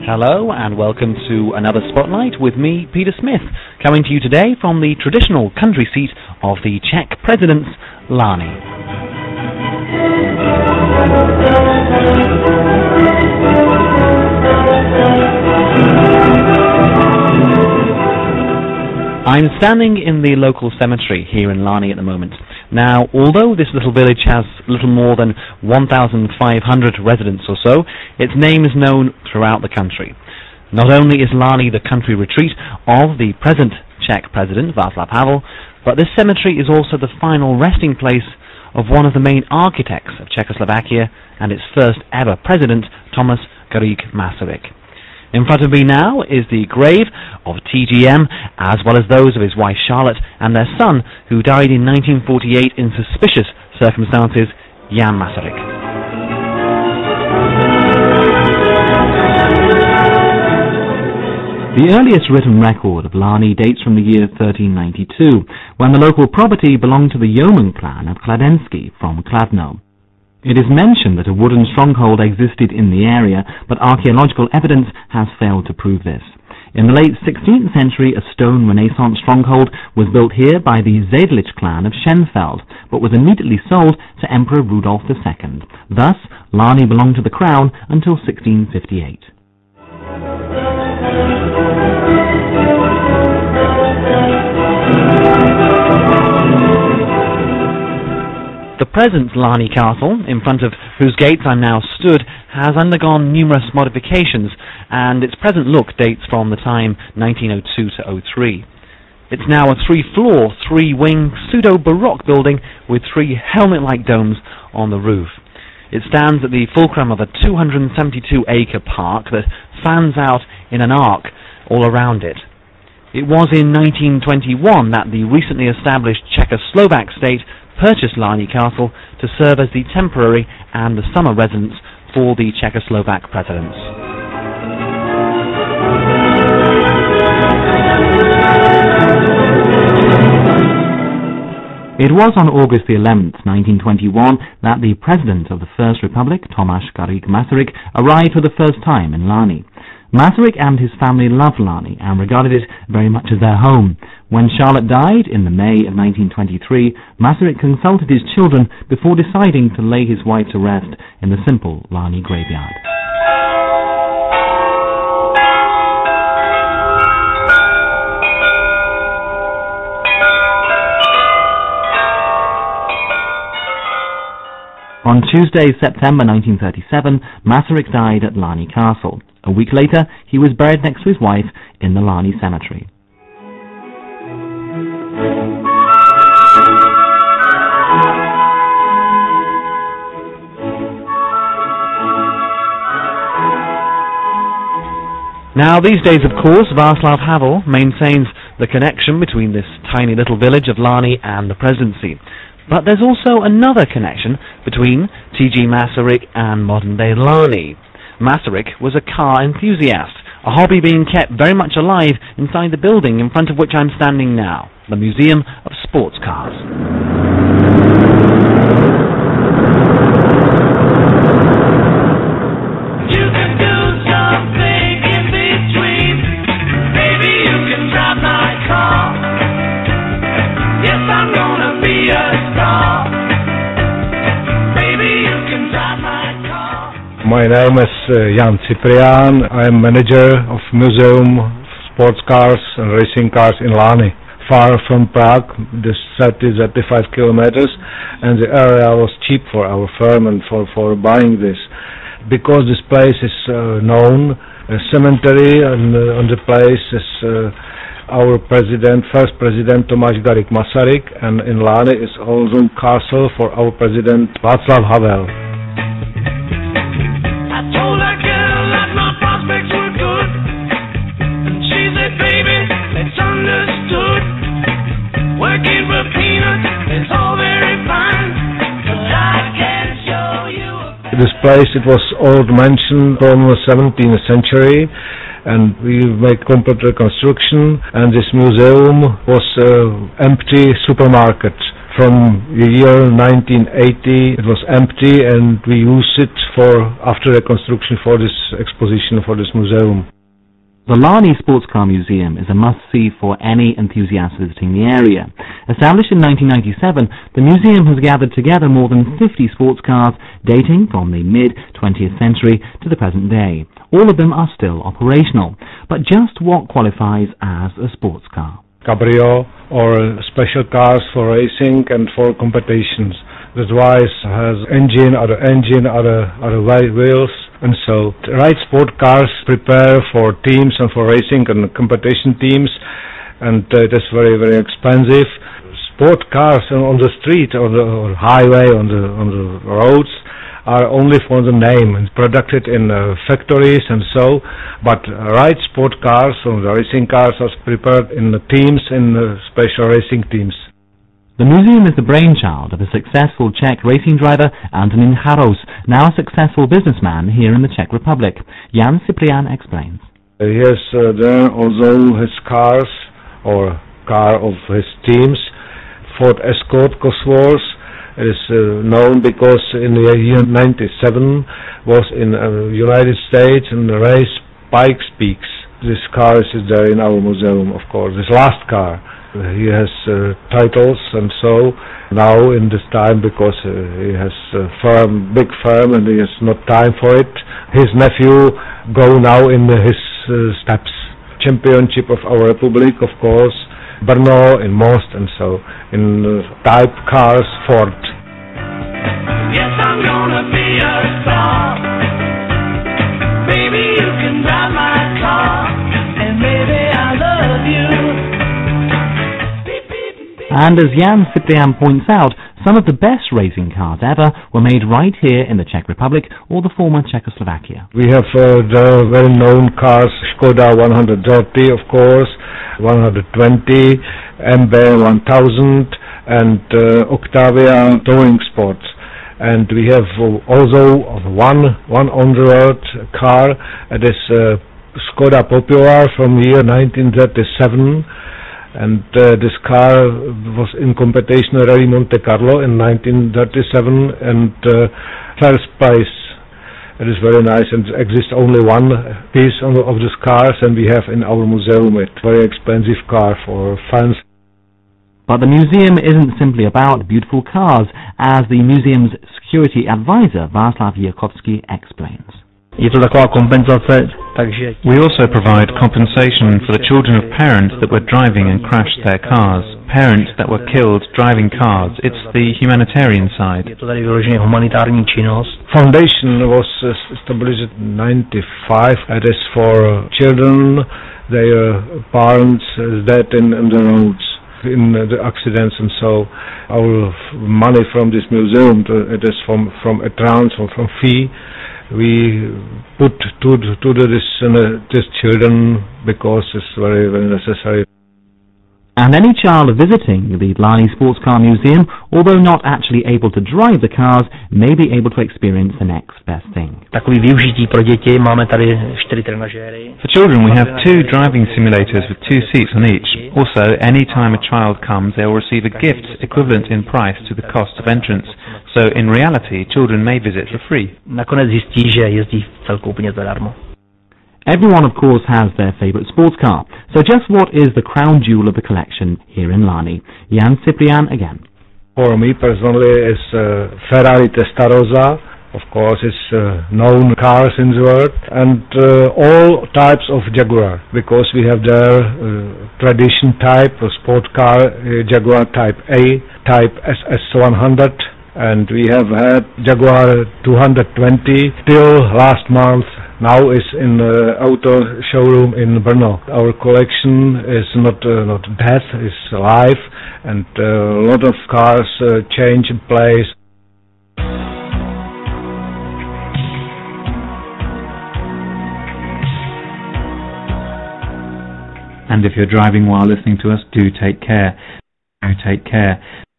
Hello and welcome to another Spotlight with me, Peter Smith, coming to you today from the traditional country seat of the Czech Presidents, Lani. I'm standing in the local cemetery here in Lani at the moment. Now, although this little village has little more than 1,500 residents or so, its name is known throughout the country. Not only is Lani the country retreat of the present Czech president, Václav Havel, but this cemetery is also the final resting place of one of the main architects of Czechoslovakia and its first ever president, Thomas Garrigue Masaryk. In front of me now is the grave of TGM, as well as those of his wife Charlotte and their son, who died in 1948 in suspicious circumstances, Jan Masaryk. The earliest written record of Lani dates from the year 1392, when the local property belonged to the yeoman clan of Kladensky from Kladno. It is mentioned that a wooden stronghold existed in the area, but archaeological evidence has failed to prove this. In the late 16th century, a stone Renaissance stronghold was built here by the Zedlich clan of Schenfeld, but was immediately sold to Emperor Rudolf II. Thus, Lani belonged to the crown until 1658. The present Lani Castle, in front of whose gates I'm now stood, has undergone numerous modifications, and its present look dates from the time 1902 to 03. It's now a three-floor, three-wing, pseudo-Baroque building with three helmet-like domes on the roof. It stands at the fulcrum of a 272-acre park that fans out in an arc all around it. It was in 1921 that the recently established Czechoslovak state purchased Lani Castle to serve as the temporary and the summer residence for the Czechoslovak presidents. It was on August the 11th, 1921, that the President of the First Republic, Thomas Garrigue Masaryk, arrived for the first time in Lani. Masaryk and his family loved Lani and regarded it very much as their home. When Charlotte died in the May of 1923, Masaryk consulted his children before deciding to lay his wife to rest in the simple Lani graveyard. On Tuesday, September 1937, Masaryk died at Lani Castle. A week later, he was buried next to his wife in the Lani cemetery. Now, these days, of course, Václav Havel maintains the connection between this tiny little village of Lani and the presidency. But there's also another connection between T.G. Masaryk and modern-day Lani. Masaryk was a car enthusiast, a hobby being kept very much alive inside the building in front of which I'm standing now, the Museum of Sports Cars. You can do something in between. Maybe you can drive my car. Yes, I'm gonna be a star. Maybe you can drive my car. My name is Jan Ciprian. I am manager of Museum of Sports Cars and Racing Cars in Lani, far from Prague, just 30-35 kilometers, and the area was cheap for our firm and for buying this. Because this place is known, a cemetery, and on the place is our first president Thomas Garrigue Masaryk, and in Lani is also castle for our president Václav Havel. This place, it was old mansion from the 17th century, and we made complete reconstruction, and this museum was empty supermarket From the year 1980 it was empty, and we used it after reconstruction for this exposition, for this museum. The Lani Sports Car Museum is a must-see for any enthusiast visiting the area. Established in 1997, the museum has gathered together more than 50 sports cars dating from the mid-20th century to the present day. All of them are still operational. But just what qualifies as a sports car? Cabrio, or special cars for racing and for competitions. The device has other wheels, and so right sport cars prepare for teams and for racing and competition teams, and it is very, very expensive. Sport cars on the street or the highway, on the roads, are only for the name and produced in factories and so, but right sport cars or the racing cars are prepared in the teams, in special racing teams. The museum is the brainchild of a successful Czech racing driver, Antonín Charouz, now a successful businessman here in the Czech Republic. Jan Ciprian explains. He has there also his cars, or car of his teams, Ford Escort Cosworth. It is known because in the year 97 was in United States and race Pikes Peaks. This car is there in our museum, of course, this last car. He has titles, and so now in this time, because he has a big firm, and he has not time for it, his nephew go now in his steps. Championship of our Republic, of course, Brno, in Most, and so in type cars, Ford. Yes, I'm gonna be a star. Baby, you can drive my car, and baby, I love you. And as Jan Ciprian points out, some of the best racing cars ever were made right here in the Czech Republic or the former Czechoslovakia. We have the well-known cars, Škoda 130, of course, 120, MB 1000, and Octavia Touring Sports. And we have also one on-the-road car, it is Škoda Popular from year 1937. And this car was in competition Rally Monte Carlo in 1937 and first place. It is very nice, and exists only one piece of these cars, and we have in our museum a very expensive car for fans. But the museum isn't simply about beautiful cars, as the museum's security advisor Václav Jirkovský explains. We also provide compensation for the children of parents that were driving and crashed their cars, parents that were killed driving cars. It's the humanitarian side. Foundation was established in 1995. It is for children, their parents dead in the roads, in the accidents, and so our money from this museum, it is from a trans or from fee, we put to this children, because it's very, very necessary. And any child visiting the Lani Sports Car Museum, although not actually able to drive the cars, may be able to experience the next best thing. For children, we have 2 driving simulators with 2 seats on each. Also, any time a child comes, they will receive a gift equivalent in price to the cost of entrance. So, in reality, children may visit for free. Everyone, of course, has their favourite sports car. So just what is the crown jewel of the collection here in Lani? Jan Ciprian again. For me personally, it's Ferrari Testarossa. Of course, it's known cars in the world. And all types of Jaguar, because we have their tradition type, a sport car, Jaguar Type A, Type SS100. And we have had Jaguar 220 till last month. Now is in the auto showroom in Brno. Our collection is not dead, it's alive, and a lot of cars change in place. And if you're driving while listening to us, do take care. Do take care.